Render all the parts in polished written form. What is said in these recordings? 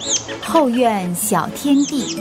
后院小天地。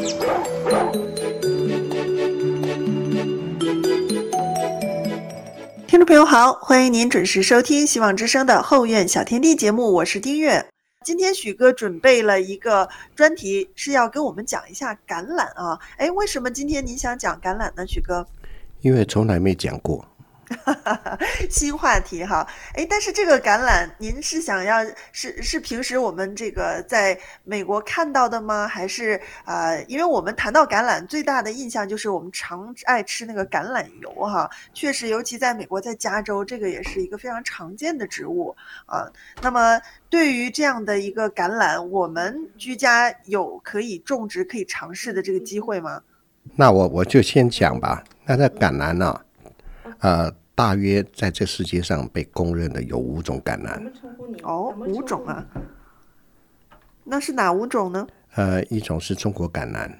听众朋友好，欢迎您准时收听希望之声的后院小天地节目，我是丁月。今天许哥准备了一个专题，是要跟我们讲一下橄榄啊。为什么今天你想讲橄榄呢，许哥？ 因为从来没讲过。 新话题哈。但是这个橄榄您是想要是平时我们这个在美国看到的吗？还是因为我们谈到橄榄最大的印象就是我们常爱吃那个橄榄油哈，确实尤其在美国在加州这个也是一个非常常见的植物啊。那么对于这样的一个橄榄，我们居家有可以种植可以尝试的这个机会吗？ 那我就先讲吧。那这橄榄呢大约在这世界上被公认的有5种橄榄。 5种啊？那是哪5种呢？ 一种是中国橄榄，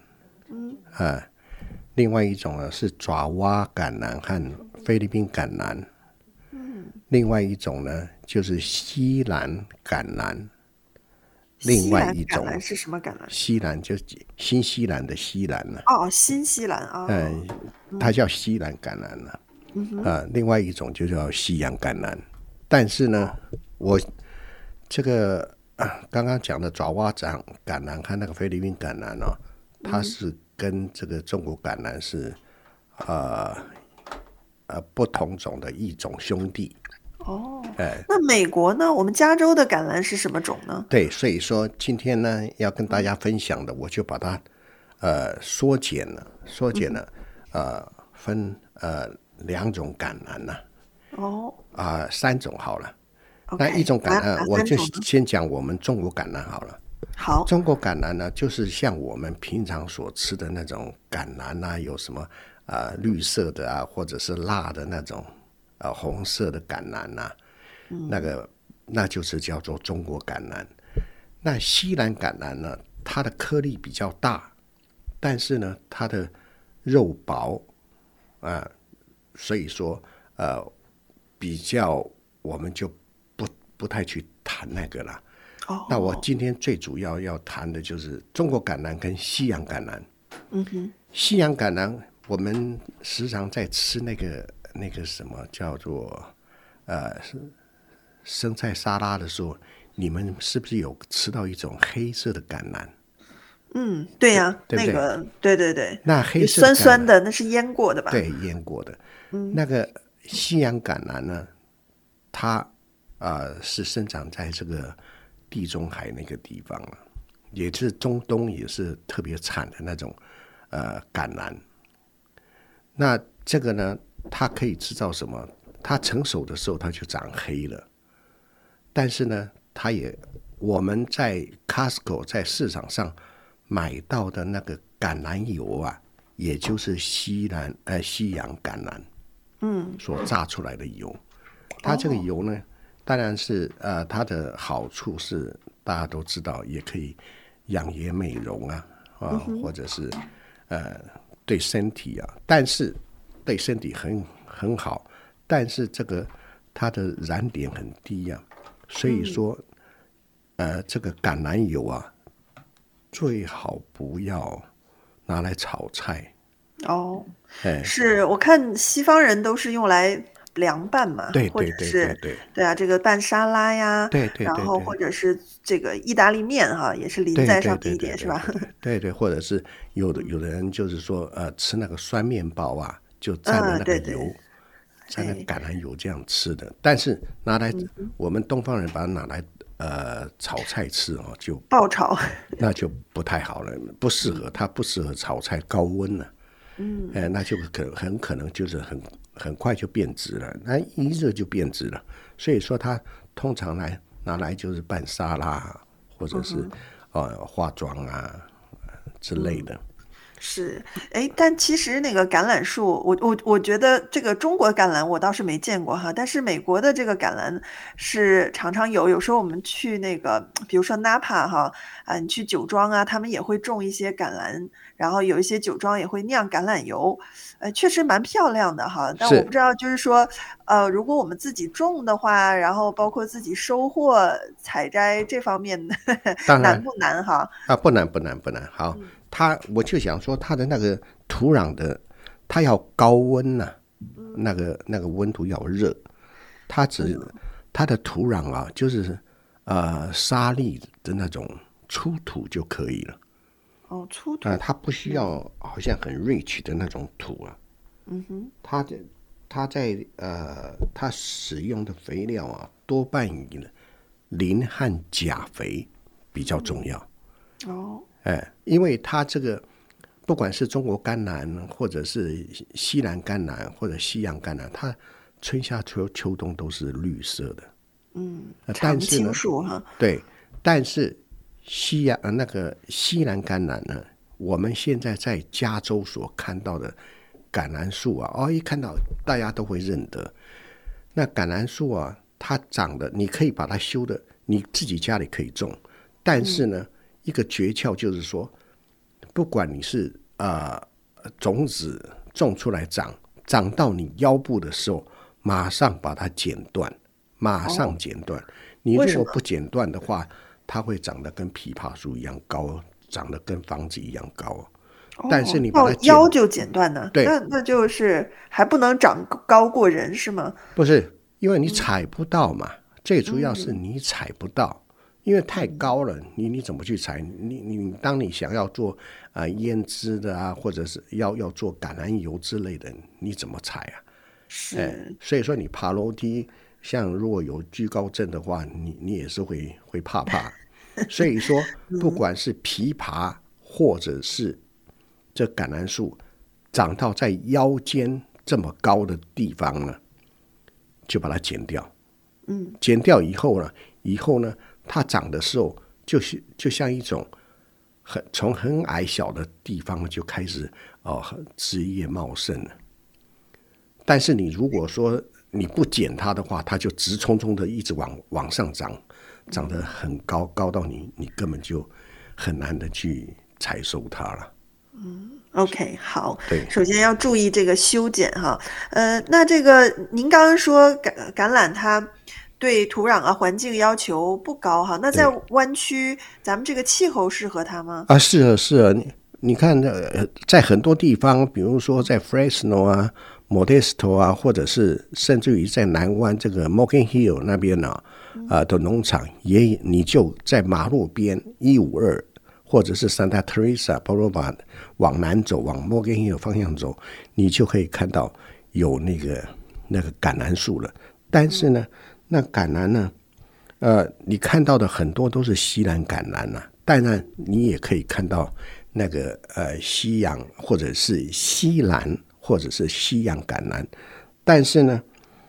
另外一种呢是爪哇橄榄和菲律宾橄榄，另外一种呢就是西兰橄榄，另外一种西兰橄榄是什么橄榄？ 西兰就是新西兰的西兰了。 新西兰啊。 它叫西兰橄榄了。另外一种就叫西洋橄榄。但是呢，我这个刚刚讲的爪哇橄榄和那个菲律宾橄榄它是跟这个中国橄榄是不同种的异种兄弟。 那美国呢？我们加州的橄榄是什么种呢？ 对，所以说今天呢要跟大家分享的，我就把它缩减了，分2种橄榄了。3种好了。那一种橄榄，我就先讲我们中国橄榄好了。 好， 中国橄榄呢，就是像我们平常所吃的那种橄榄啊，有什么绿色的啊，或者是辣的那种红色的橄榄啊，那就是叫做中国橄榄。那西兰橄榄呢，它的颗粒比较大，但是呢，它的肉薄所以说比较我们就不太去谈那个了。那我今天最主要要谈的就是中国橄榄跟西洋橄榄。西洋橄榄我们时常在吃那个什么叫做生菜沙拉的时候，你们是不是有吃到一种黑色的橄榄？ 对呀， 对不对？ 那个对， 那黑色的酸酸的，那是腌过的吧？ 对，腌过的。那个西洋橄榄呢，它是生长在这个地中海那个地方了，也是中东也是特别产的那种橄榄。那这个呢，它可以制造什么？它成熟的时候它就长黑了，但是呢，我们在 Costco 在市场上买到的那个橄榄油啊，也就是西洋橄榄所榨出来的油。它这个油呢，当然是它的好处是大家都知道，也可以养颜美容或者是对身体但是对身体很好，但是这个它的燃点很低所以说这个橄榄油最好不要拿来炒菜。 是我看西方人都是用来凉拌嘛， 对， 或者是对啊，这个拌沙拉呀， 对， 然后或者是这个意大利面也是淋在上面一点，是吧？ 对，或者是有的人就是说吃那个酸面包就蘸了那个油，蘸了橄榄油这样吃的。但是拿来我们东方人把它拿来炒菜吃就爆炒， 那就不太好了，不适合，它不适合炒菜，高温了。那就很可能就是很快就变质了，那一热就变质了。所以说它通常拿来就是拌沙拉或者是化妆之类的。 是，哎，但其实那个橄榄树，我觉得这个中国橄榄我倒是没见过哈，但是美国的这个橄榄是常常有，有时候我们去那个，比如说 Napa 哈，你去酒庄啊，他们也会种一些橄榄，然后有一些酒庄也会酿橄榄油，确实蛮漂亮的哈。但我不知道，就是说，如果我们自己种的话，然后包括自己收获、采摘这方面的当然难不难哈？ 不难不难不难。好，我就想说它的那个土壤的，它要高温呐、那个温度要热，它的土壤啊，就是沙砾的那种粗土就可以了。 哦，粗土。 它不需要好像很 rich 的那种土啊。它使用的肥料啊，多半以磷和钾肥比较重要。因为它这个不管是中国甘蓝，或者是西兰甘蓝，或者西洋甘蓝，它春夏秋冬都是绿色的。 常青树哈。 对，但是那个西兰甘蓝呢，我们现在在加州所看到的橄榄树啊，一看到大家都会认得。那橄榄树啊，它长得你可以把它修的，你自己家里可以种，但是呢，一个诀窍就是说，不管你是种子种出来长到你腰部的时候，马上把它剪断，马上剪断。你如果不剪断的话，它会长得跟枇杷树一样高，长得跟房子一样高。但是你把它腰就剪断呢？ 对， 那就是还不能长高过人是吗？ 不是，因为你踩不到嘛。最主要是你踩不到，因为太高了，你怎么去踩？你当你想要做腌制的啊，或者是要做橄榄油之类的，你怎么踩啊？所以说你爬楼梯，像如果有惧高症的话，你也是会怕。所以说，不管是枇杷或者是这橄榄树长到在腰间这么高的地方呢，就把它剪掉。剪掉以后呢，它长的时候就像一种从很矮小的地方就开始枝叶茂盛了。但是你如果说你不剪它的话，它就直冲冲的一直往上长得很高，高到你根本就很难的去采收它了。 OK， 好。 对， 首先要注意这个修剪哈。那这个您刚刚说橄榄它对土壤环境要求不高哈，那在湾区咱们这个气候适合它吗？ 是啊，你看在很多地方，比如说在 Fresno 啊、Modesto 啊，或者是甚至于在南湾这个 Morgan Hill 那边的农场，你就在马路边152或者是 Santa Teresa Boulevard 往南走，往 Morgan Hill 方向走，你就可以看到有那个橄榄树了。但是呢，那橄榄呢，你看到的很多都是西兰橄榄啊，当然你也可以看到那个西洋或者是西兰或者是西洋橄榄，但是呢，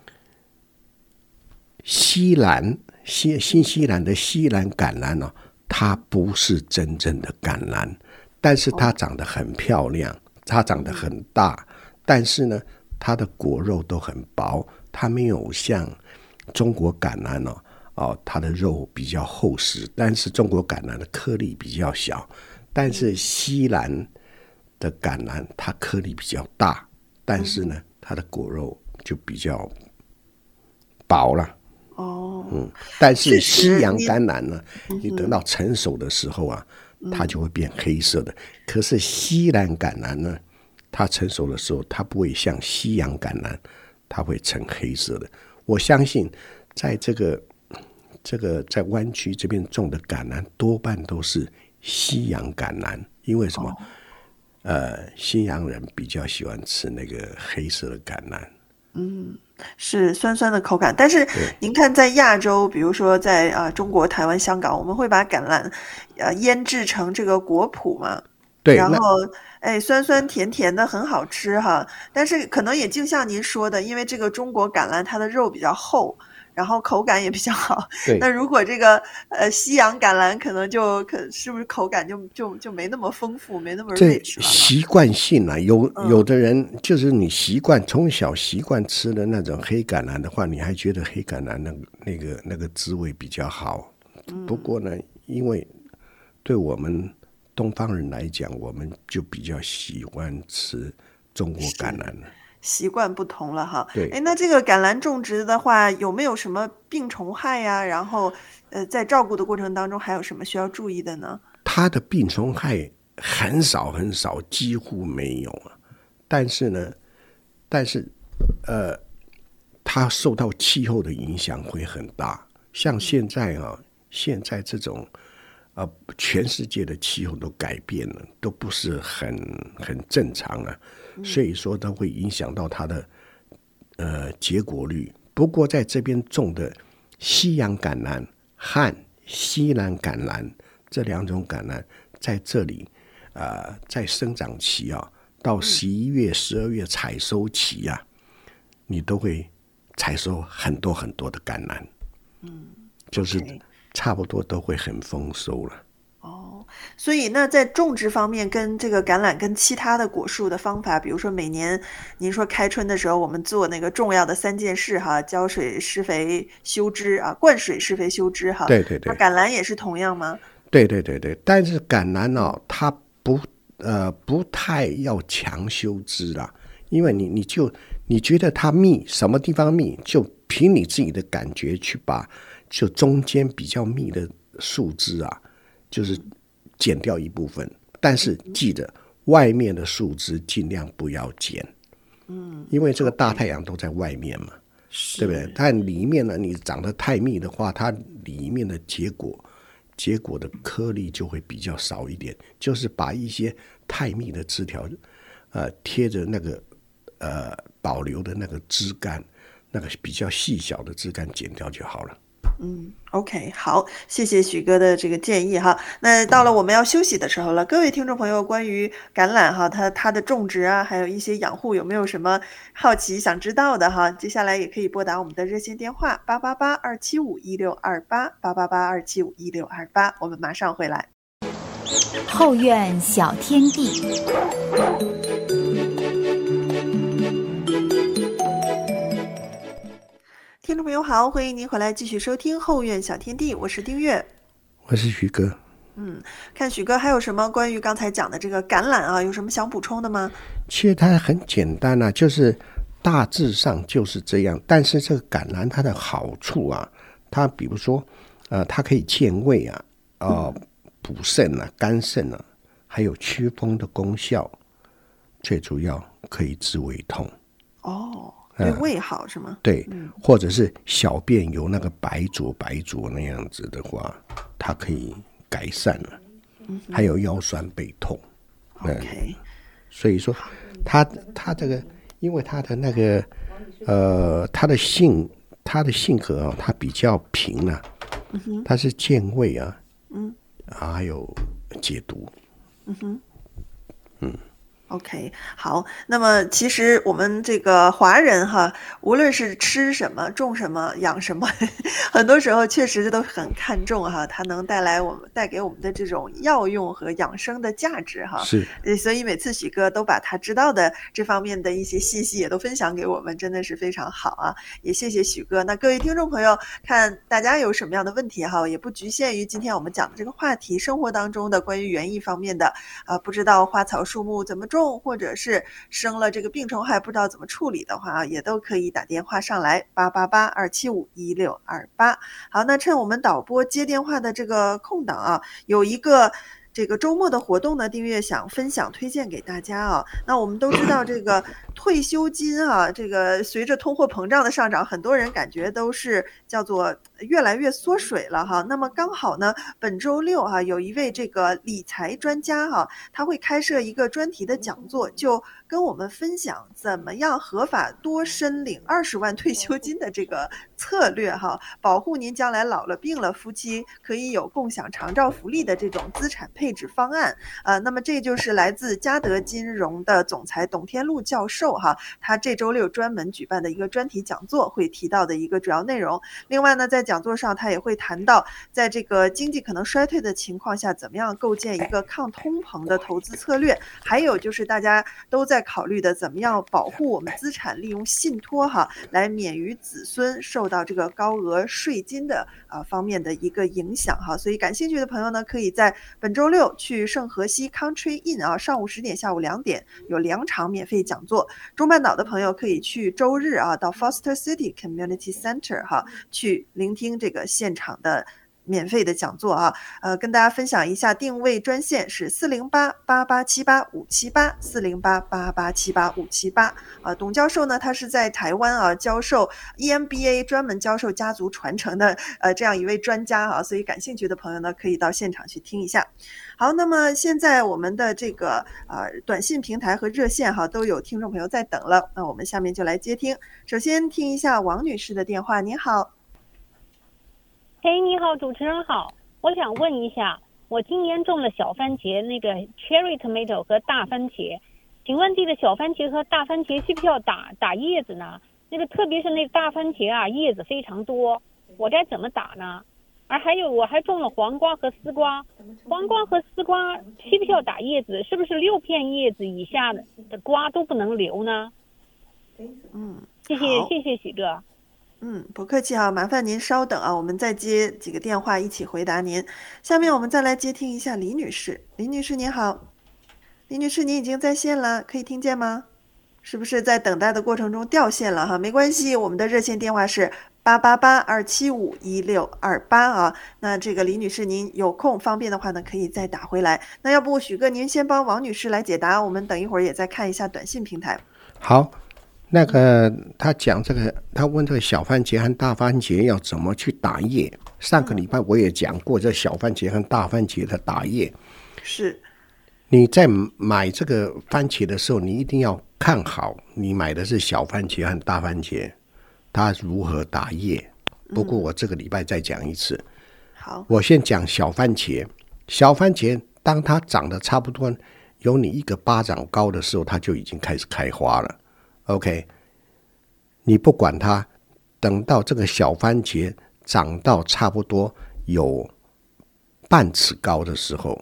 新西兰的西兰橄榄呢，它不是真正的橄榄，但是它长得很漂亮，它长得很大，但是呢，它的果肉都很薄，它没有像中国橄榄它的肉比较厚实，但是中国橄榄的颗粒比较小，但是西兰的橄榄它颗粒比较大，但是呢，它的果肉就比较薄了。但是西洋橄榄呢，你等到成熟的时候它就会变黑色的。可是西兰橄榄呢，它成熟的时候，它不会像西洋橄榄，它会成黑色的。我相信，在这个在湾区这边种的橄榄，多半都是西洋橄榄，因为什么？西洋人比较喜欢吃那个黑色的橄榄。 是酸酸的口感，但是您看在亚洲，比如说在中国、台湾、香港，我们会把橄榄腌制成这个果脯嘛， 对， 然后酸酸甜甜的很好吃哈。但是可能也就像您说的，因为这个中国橄榄它的肉比较厚， 然后口感也比较好。 对， 那如果这个西洋橄榄可能是不是口感就没那么丰富，没那么这 rich 了哈？ 习惯性啊，有的人就是你从小习惯吃的那种黑橄榄的话，你还觉得黑橄榄那个滋味比较好。不过呢，因为对我们东方人来讲，我们就比较喜欢吃中国橄榄了。 习惯不同了哈。 对， 哎，那这个橄榄种植的话，有没有什么病虫害呀？然后在照顾的过程当中，还有什么需要注意的呢？ 它的病虫害很少很少，几乎没有啊。但是它受到气候的影响会很大。像现在这种全世界的气候都改变了，都不是很正常了，所以说它会影响到它的结果率。不过在这边种的西洋橄榄和西南橄榄这两种橄榄，在这里在生长期到11月、12月采收期你都会采收很多很多的橄榄，就是差不多都会很丰收了。 所以那在种植方面跟这个橄榄跟其他的果树的方法，比如说每年您说开春的时候我们做那个重要的3件事哈，浇水、施肥、修枝灌水、施肥、修枝哈。 对对对。 那橄榄也是同样吗？ 对对对对，但是橄榄它不太要强修枝啦，因为你觉得它密什么地方密，就凭你自己的感觉去把就中间比较密的树枝就是剪掉一部分，但是记得外面的树枝尽量不要剪，因为这个大太阳都在外面嘛，对不对？但里面呢，你长得太密的话，它里面的结果的颗粒就会比较少一点，就是把一些太密的枝条贴着那个保留的那个枝干，那个比较细小的枝干剪掉就好了。 OK， 好，谢谢许哥的这个建议哈。那到了我们要休息的时候了，各位听众朋友，关于橄榄哈，它的种植还有一些养护，有没有什么好奇想知道的哈？接下来也可以拨打我们的热线电话888-275-1628，888-275-1628，我们马上回来。 后院小天地。 听众朋友好，欢迎您回来继续收听后院小天地，我是丁月， 我是徐哥。 看许哥还有什么关于刚才讲的这个橄榄有什么想补充的吗？ 其实它很简单就是大致上就是这样。但是这个橄榄它的好处它比如说它可以健胃补肾肝肾还有祛风的功效，最主要可以治胃痛。 对胃好是吗？ 对，或者是小便有那个白浊那样子的话，它可以改善了。还有腰酸背痛。 OK， 所以说它这个，因为它的那个它的性格它比较平它是健胃还有解毒。 OK， 好，那么其实我们这个华人无论是吃什么、种什么、养什么，很多时候确实都很看重它能带给我们的这种药用和养生的价值是， 所以每次许哥都把他知道的这方面的一些信息也都分享给我们，真的是非常好也谢谢许哥。那各位听众朋友，看大家有什么样的问题也不局限于今天我们讲的这个话题，生活当中的关于园艺方面的不知道花草树木怎么种，或者是生了这个病虫害不知道怎么处理的话也都可以打电话上来888-275-1628。好，那趁我们导播接电话的这个空档有一个这个周末的活动呢，订阅想分享推荐给大家那我们都知道这个退休金这个随着通货膨胀的上涨，很多人感觉都是叫做越来越缩水了那么刚好呢，本周六有一位这个理财专家他会开设一个专题的讲座，就跟我们分享怎么样合法多申领20万退休金的这个策略保护您将来老了病了，夫妻可以有共享长照福利的这种资产配配置方案。那么这就是来自嘉德金融的总裁董天禄教授哈，他这周六专门举办的一个专题讲座会提到的一个主要内容。另外呢，在讲座上他也会谈到，在这个经济可能衰退的情况下，怎么样构建一个抗通膨的投资策略，还有就是大家都在考虑的，怎么样保护我们资产利用信托哈，来免于子孙受到这个高额税金的方面的一个影响哈。所以感兴趣的朋友呢，可以在本周六去圣荷西 Country Inn 啊，上午10点下午2点有2场免费讲座。中半岛的朋友可以去周日到 Foster City Community Center 哈，去聆听这个现场的免费的讲座啊。跟大家分享一下，定位专线是408-8878-578，408-8878-578。董教授呢，他是在台湾教授 EMBA， 专门教授家族传承的这样一位专家所以感兴趣的朋友呢，可以到现场去听一下。好，那么现在我们的这个短信平台和热线都有听众朋友在等了，那我们下面就来接听。首先听一下王女士的电话。您好。 你好，主持人好，我想问一下，我今年种了小番茄，那个 cherry tomato 和大番茄，请问这个小番茄和大番茄需不需要打叶子呢？那个特别是那个大番茄叶子非常多，我该怎么打呢？还有我还种了黄瓜和丝瓜，黄瓜和丝瓜需不需要打叶子？是不是6片叶子以下的瓜都不能留呢？谢谢许哥。 不客气麻烦您稍等我们再接几个电话一起回答您。下面我们再来接听一下李女士。李女士您好。李女士您已经在线了，可以听见吗？是不是在等待的过程中掉线了没关系，我们的热线电话是888-275-1628那这个李女士您有空方便的话呢，可以再打回来。那要不许哥您先帮王女士来解答，我们等一会儿也再看一下短信平台。 好，那个他讲这个，他问这个小番茄和大番茄要怎么去打叶。上个礼拜我也讲过这小番茄和大番茄的打叶。 是， 你在买这个番茄的时候，你一定要看好你买的是小番茄和大番茄，它如何打叶。不过我这个礼拜再讲一次。 好， 我先讲小番茄。小番茄当它长得差不多有你一个巴掌高的时候，它就已经开始开花了。OK， 你不管它，等到这个小番茄长到差不多有半尺高的时候，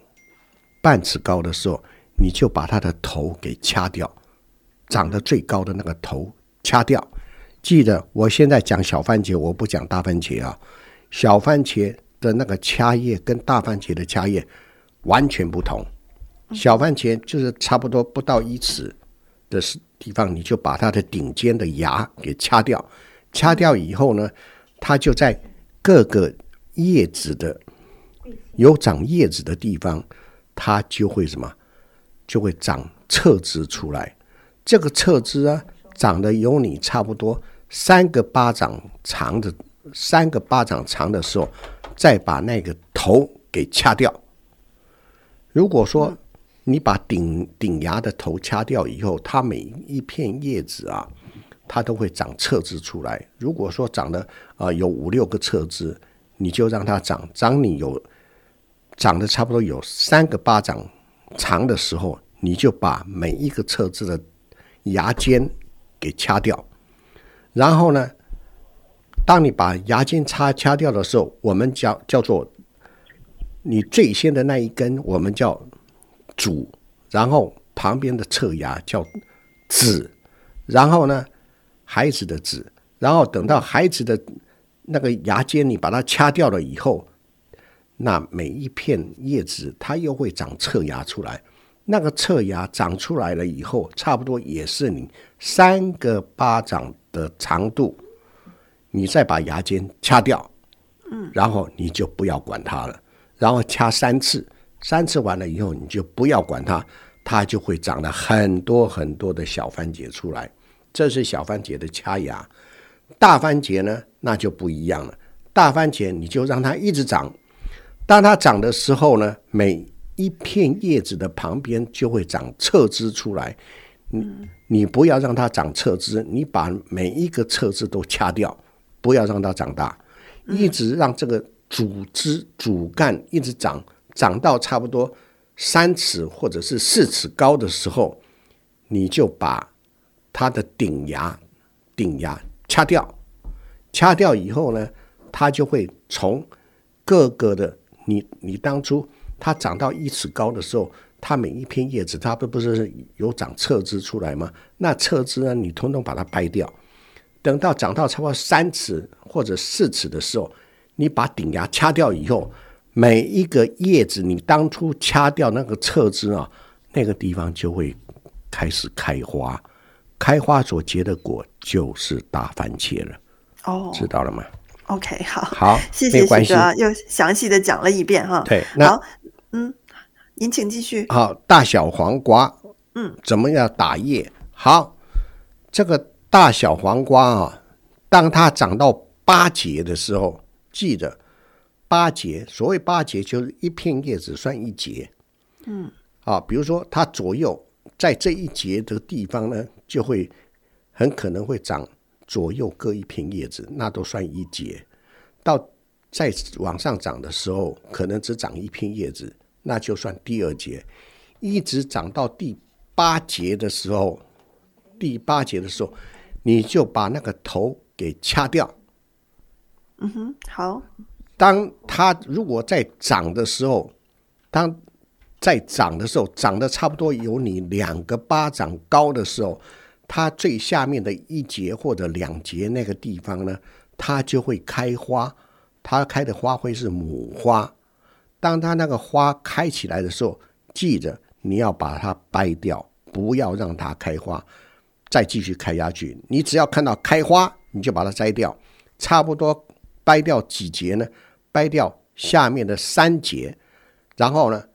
你就把它的头给掐掉，长得最高的那个头掐掉。记得我现在讲小番茄，我不讲大番茄小番茄的那个掐叶跟大番茄的掐叶完全不同。小番茄就是差不多不到1尺的地方，你就把它的顶尖的芽给掐掉。掐掉以后呢，它就在各个叶子的有长叶子的地方，它就会就会长侧枝出来。这个侧枝长得有你差不多3个巴掌长的时候，再把那个头给掐掉。如果说你把顶芽的头掐掉以后，它每一片叶子它都会长侧枝出来。如果说长得有5-6个侧枝，你就让它长得差不多有3个巴掌长的时候，你就把每一个侧枝的芽尖给掐掉。然后呢，当你把芽尖掐掉的时候，我们叫做你最先的那一根我们叫主，然后旁边的侧芽叫子，然后呢孩子的子，然后等到孩子的那个芽尖你把它掐掉了以后，那每一片叶子它又会长侧芽出来。那个侧芽长出来了以后，差不多也是你3个巴掌的长度，你再把芽尖掐掉，然后你就不要管它了，然后掐3次完了以后，你就不要管它，它就会长了很多很多的小番茄出来。这是小番茄的掐芽。大番茄呢，那就不一样了。大番茄你就让它一直长，当它长的时候呢，每一片叶子的旁边就会长侧枝出来。你不要让它长侧枝，你把每一个侧枝都掐掉，不要让它长大，一直让这个主枝主干一直长到差不多 3尺或者是4尺高的时候，你就把它的顶芽掐掉。掐掉以后呢，它就会从各个的你当初它长到1尺高的时候，它每一片叶子它不是有长侧枝出来吗？那侧枝呢，你通通把它掰掉。等到长到差不多3尺或者4尺的时候，你把顶芽掐掉以后，每一个叶子你当初掐掉那个侧枝啊，那个地方就会开始开花，开花所结的果就是大番茄了。知道了吗？ OK， 好， 谢谢许哥，又详细的讲了一遍哈。 对，那您请继续。 好，大小黄瓜，怎么样打叶？好，这个大小黄瓜啊，当它长到8节的时候，记得8节，所谓8节就是一片叶子算1节。比如说它左右在这一节的地方呢，就会很可能会长左右各一片叶子，那都算1节。到再往上长的时候，可能只长一片叶子，那就算第2节。一直长到第8节的时候，你就把那个头给掐掉。 好。 当它如果在长的时候，长得差不多有你2个巴掌高的时候，它最下面的1节或者2节那个地方呢，它就会开花。它开的花会是母花。当它那个花开起来的时候，记着你要把它掰掉，不要让它开花，再继续开下去。你只要看到开花，你就把它摘掉。差不多掰掉几节呢？掰掉下面的3节，然后呢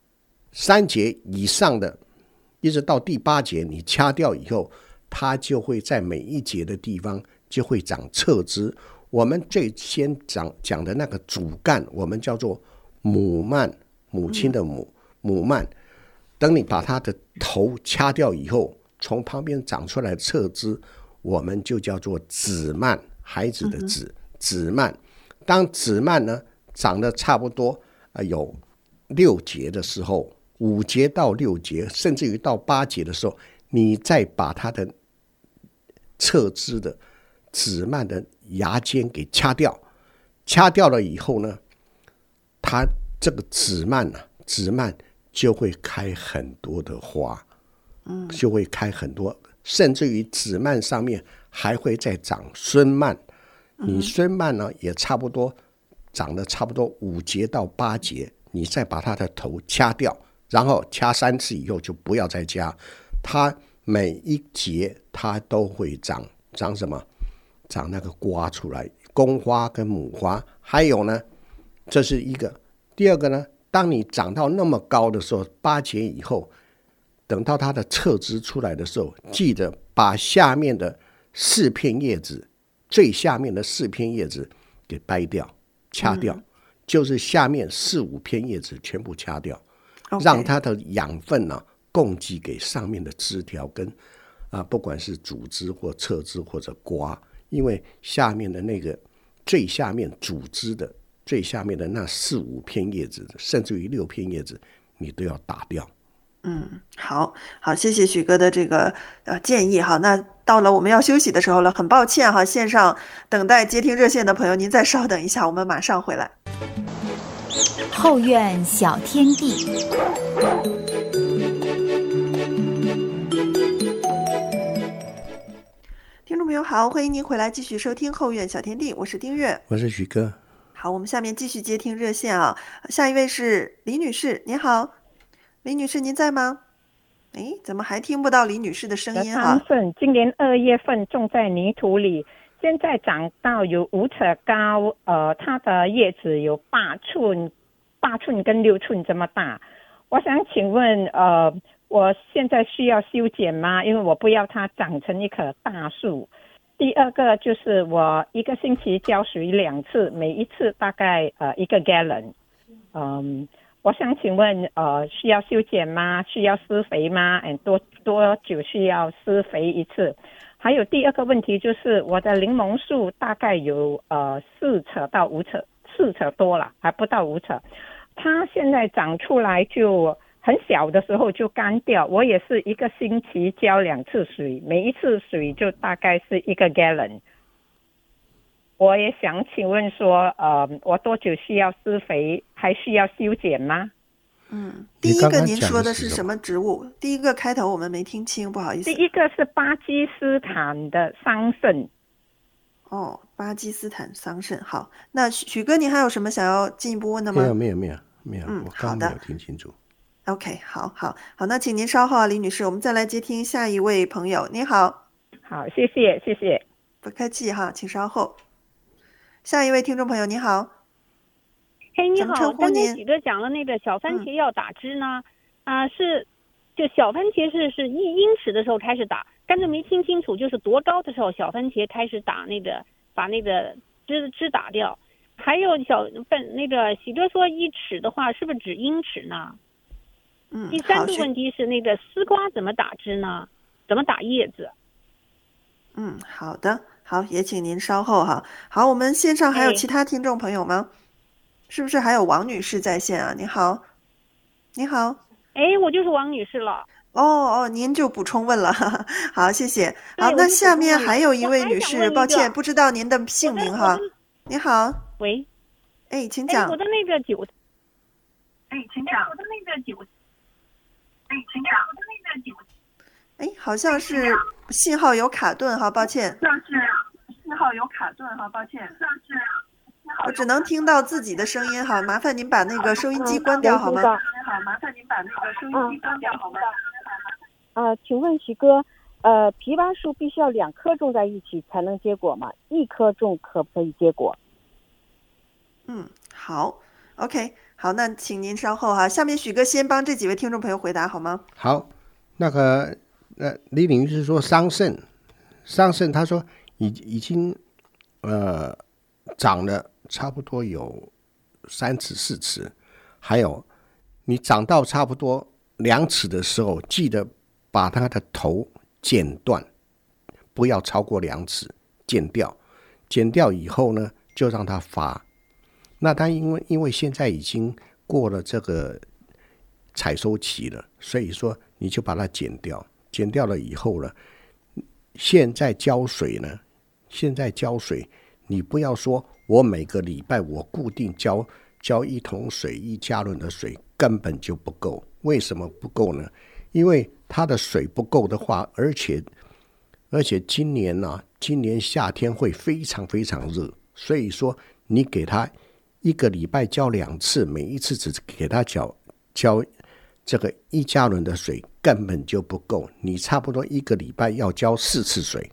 ，3节以上的，一直到第8节，你掐掉以后，它就会在每一节的地方就会长侧枝。我们最先讲的那个主干，我们叫做母蔓，母亲的母蔓。等你把它的头掐掉以后，从旁边长出来的侧枝，我们就叫做子蔓，孩子的子蔓。当子蔓呢长得差不多有6节的时候，5节到6节，甚至于到8节的时候，你再把它的侧枝的子蔓的芽尖给掐掉。掐掉了以后呢，它这个子蔓就会开很多的花，就会开很多，甚至于子蔓上面还会再长孙蔓。你孙蔓呢也差不多长得差不多5节到8节，你再把它的头掐掉，然后掐3次以后就不要再掐。它每一节它都会长什么？长那个瓜出来，公花跟母花。还有呢，这是一个。第二个呢，当你长到那么高的时候，8节以后，等到它的侧枝出来的时候，记得把下面的4片叶子，最下面的4片叶子给掰掉，掐掉，就是下面4、5片叶子全部掐掉，让它的养分呢供给给上面的枝条跟不管是主枝或侧枝或者瓜。因为下面的那个最下面主枝的最下面的那4、5片叶子，甚至于6片叶子，你都要打掉。 好，谢谢许哥的这个建议哈。那到了我们要休息的时候了，很抱歉哈，线上等待接听热线的朋友，您再稍等一下，我们马上回来。 后院小天地。 听众朋友好，欢迎您回来继续收听后院小天地，我是丁月， 我是许哥。 好，我们下面继续接听热线啊，下一位是李女士，您好，李女士您在吗？怎么还听不到李女士的声音哈？ 今年2月份种在泥土里，现在长到有5尺高，它的叶子有8寸跟6寸这么大。我想请问我现在需要修剪吗？因为我不要它长成一棵大树。第二个就是我1个星期浇水2次，每一次大概1个 gallon。我想请问需要修剪吗？需要施肥吗？多久需要施肥一次？还有第二个问题就是我的柠檬树大概有4尺到5尺，4尺多了，还不到5尺。它现在长出来就很小的时候就干掉。我也是一个星期浇2次水，每一次水就大概是1个 gallon。我也想请问说，我多久需要施肥，还需要修剪吗？ 第一个您说的是什么植物？第一个开头我们没听清，不好意思。 第一个是巴基斯坦的桑葚。 哦，巴基斯坦桑葚。好，那许哥，您还有什么想要进一步问的吗？ 没有，我刚没有听清楚。 OK， 好，那请您稍后啊，李女士，我们再来接听下一位朋友。您好。 好，谢谢。 不客气哈，请稍后。下一位听众朋友，你好。 嘿，你好，刚才您许哥讲了那个小番茄要打枝呢，就小番茄是1英尺的时候开始打，刚才没听清楚，就是多高的时候小番茄开始打把那个枝打掉。还有那个许哥说1尺的话，是不是指英尺呢？第三个问题是那个丝瓜怎么打枝呢？怎么打叶子？ 好的，好，也请您稍后哈。好，我们线上还有其他听众朋友吗？是不是还有王女士在线啊？你好。 我就是王女士了。 您就补充问了。好，谢谢。好，那下面还有一位女士，抱歉，不知道您的姓名哈。你好。 喂。 请讲。 我的那个韭。 好像是信号有卡顿哈，抱歉。我只能听到自己的声音哈，麻烦您把那个收音机关掉好吗？ 请问徐哥，枇杷树必须要2棵种在一起才能结果吗？1棵种可不可以结果？ 好 ，OK， 好，那请您稍后哈。下面许哥先帮这几位听众朋友回答好吗？ 好，那个李女士说桑葚，他说已经长了差不多有3尺4尺，还有你长到差不多2尺的时候，记得把它的头剪断，不要超过2尺，剪掉以后呢，就让它发。那它因为现在已经过了这个采收期了，所以说你就把它剪掉了以后呢，现在浇水，你不要说我每个礼拜我固定浇1桶水1加仑的水，根本就不够。为什么不够呢？因为它的水不够的话，而且今年夏天会非常非常热，所以说你给它1个礼拜浇2次，每一次只给它浇这个1加仑的水，根本就不够。你差不多1个礼拜要浇4次水，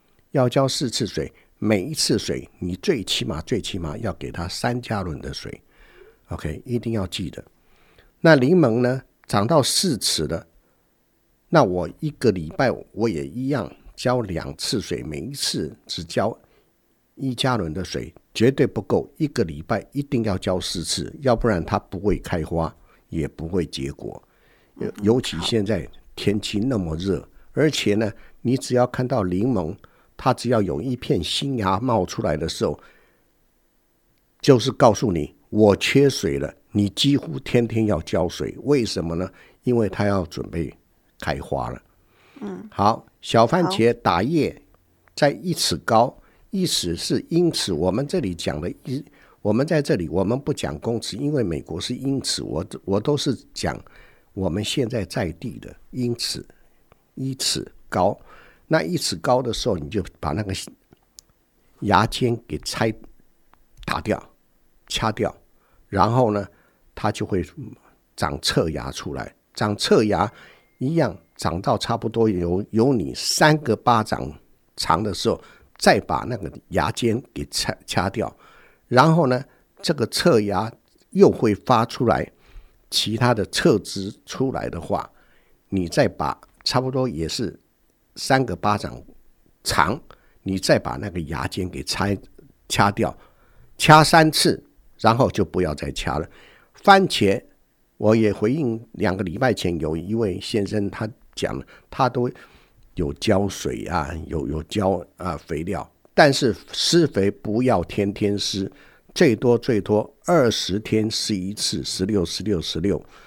每一次水你最起码要给它3加仑的水。 OK， 一定要记得。那柠檬呢，长到4尺了，那我1个礼拜我也一样浇2次水，每一次只浇1加仑的水，绝对不够。1个礼拜一定要浇4次，要不然它不会开花，也不会结果。尤其现在天气那么热，而且呢，你只要看到柠檬，它只要有一片新芽冒出来的时候，就是告诉你我缺水了，你几乎天天要浇水。为什么呢？因为它要准备开花了。好，小番茄打叶在1尺高，1尺是英尺，我们这里讲的我们在这里我们不讲公尺，因为美国是英尺，我都是讲我们现在在地的英尺，1尺高。那1尺高的时候，你就把那个芽尖给打掉掐掉，然后呢它就会长侧芽出来，长侧芽一样长到差不多有你3个巴掌长的时候，再把那个芽尖给掐掉，然后呢这个侧芽又会发出来其他的侧枝出来的话，你再把差不多也是3个巴掌长，你再把那个芽尖给掐掉，掐3次，然后就不要再掐了。番茄我也回应2个礼拜前有一位先生，他讲了他都有浇水啊，有浇肥料，但是施肥不要天天施，最多20天施一次，16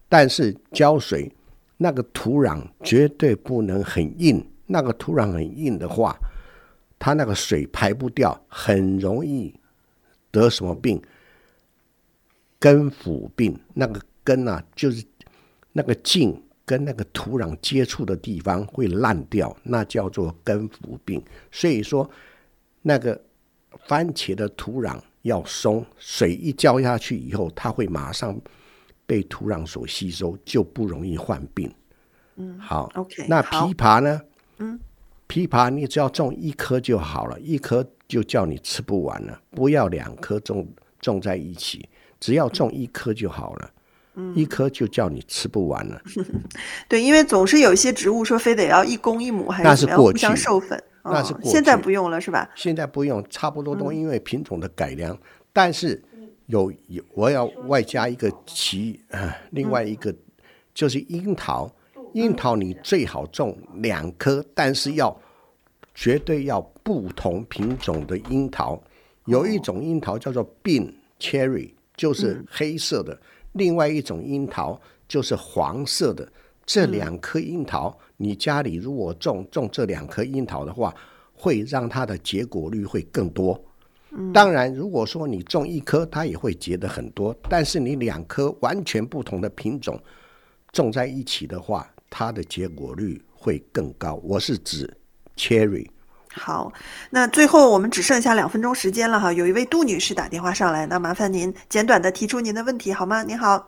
但是浇水那个土壤绝对不能很硬，那个土壤很硬的话，它那个水排不掉，很容易得什么病？根腐病。那个根啊，就是那个茎跟那个土壤接触的地方会烂掉，那叫做根腐病。所以说那个番茄的土壤要松，水一浇下去以后，它会马上被土壤所吸收，就不容易患病。好 ，OK， 那枇杷呢？ 嗯， 枇杷你只要种1颗就好了，一颗就叫你吃不完了，不要2颗种在一起，只要种1颗就好了。1颗就叫你吃不完了。 对，因为总是有一些植物说非得要1公1母，还是怎么样互相授粉。 那是过去， 现在不用了是吧？ 现在不用，差不多都因为品种的改良。但是我要外加一个另外一个就是樱桃。樱桃你最好种2颗，但是绝对要不同品种的樱桃。有一种樱桃叫做 Bean Cherry， 就是黑色的，另外一种樱桃就是黄色的。这2颗樱桃，你家里如果种这2颗樱桃的话，会让它的结果率会更多。当然如果说你种1颗，它也会结得很多，但是你2颗完全不同的品种种在一起的话，它的结果率会更高。我是指 Cherry。 好，那最后我们只剩下2分钟时间了哈，有一位杜女士打电话上来，那麻烦您简短的提出您的问题好吗？您好。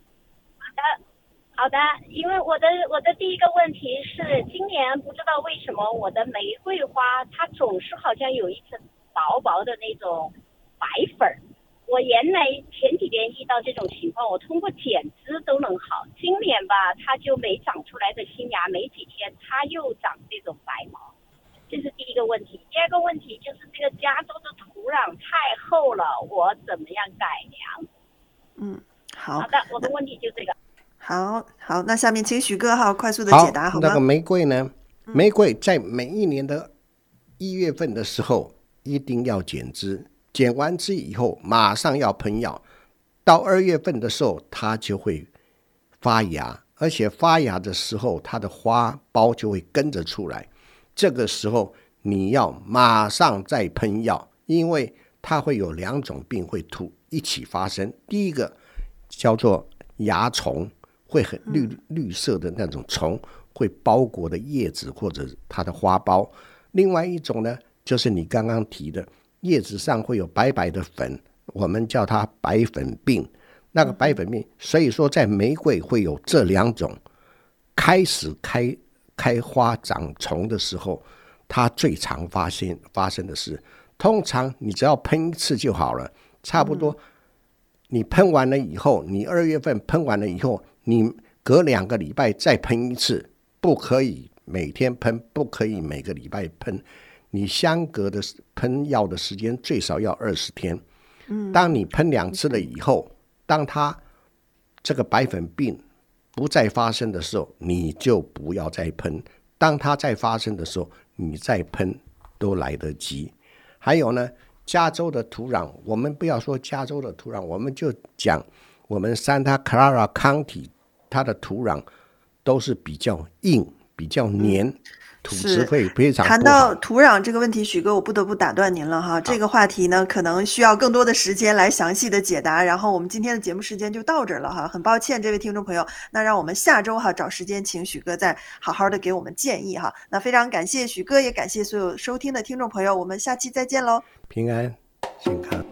好的，因为我的第一个问题是，今年不知道为什么我的玫瑰花它总是好像有一层薄薄的那种白粉。我原来前几年遇到这种情况，我通过剪枝都能好，今年吧它就没长出来的新芽，没几天它又长这种白毛，这是第一个问题。第二个问题就是这个加州的土壤太厚了，我怎么样改良？ 好的，我的问题就这个。 好，那下面请许哥快速的解答好吗？ 那个玫瑰呢？玫瑰在每一年的1月份的时候一定要剪枝，剪完枝以后马上要喷药，到2月份的时候它就会发芽，而且发芽的时候它的花苞就会跟着出来。这个时候你要马上再喷药，因为它会有2种病会一起发生。第一个叫做蚜虫，会很绿色的那种虫会包裹的叶子或者它的花苞。另外一种呢，就是你刚刚提的叶子上会有白白的粉，我们叫它白粉病。那个白粉病，所以说在玫瑰会有这2种。开始开花长虫的时候，它最常发生的是，通常你只要喷1次就好了，差不多你喷完了以后，你2月份喷完了以后，你隔2个礼拜再喷1次，不可以每天喷，不可以每个礼拜喷，你相隔的喷药的时间最少要20天。当你喷2次了以后，当它这个白粉病不再发生的时候，你就不要再喷，当它再发生的时候你再喷都来得及。还有呢，加州的土壤，我们不要说加州的土壤，我们就讲我们 Santa Clara County 它的土壤都是比较硬比较黏，土质会非常不好。 谈到土壤这个问题，许哥我不得不打断您了哈，这个话题呢可能需要更多的时间来详细的解答，然后我们今天的节目时间就到这儿了哈，很抱歉这位听众朋友，那让我们下周找时间请许哥再好好的给我们建议哈。那非常感谢许哥，也感谢所有收听的听众朋友，我们下期再见喽， 平安健康。